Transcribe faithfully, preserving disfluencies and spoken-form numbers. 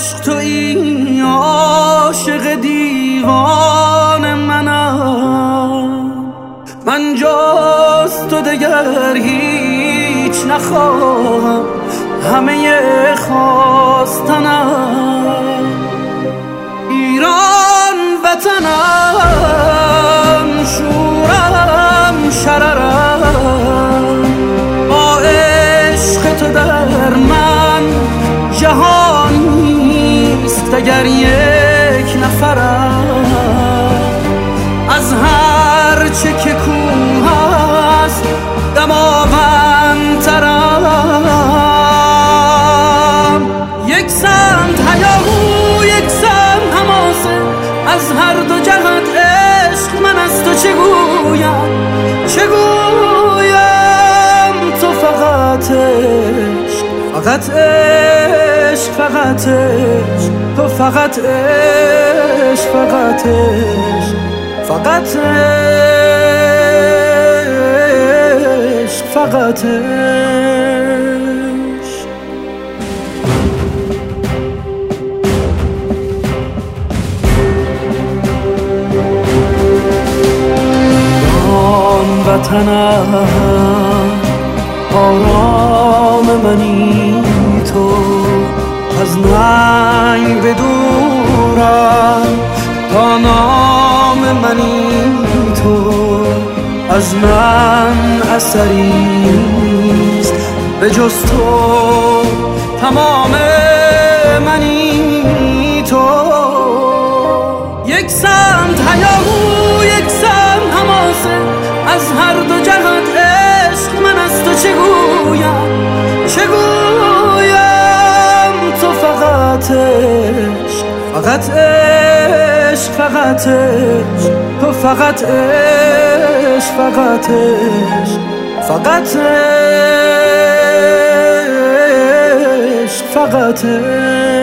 عشق تویی، عاشق دیوان منم. من جز تو دگر هیچ نخواهم، همه خواستنم ایران وطنم، شورم شررم. با عشق تو در من جهان نیست اگر یک نفرم. از هر چه که کوه است دماوندترم. یک سمت هیاهو یک سمت حماسه، از هر دو جهت عشق من از تو چه گویم چه گویم. تو فقط عشق، فقط عشق، فقط عشق. تو فقط عشق، فقط عشق، فقط عشق، فقط عشق. وطنم آرام منی تو، از ننگ بدورم تا نام منی تو. از من اثریست به جز تو، تمام منی تو. یک سمت هیاهو یک سمت حماسه، از هر دو جهت عشق من از تو چه گویم چه گویم. تو فقط عشق، فقط عشق، فقط عشق. تو فقط عشق، فقط عشق، فقط عشق، فقط عشق.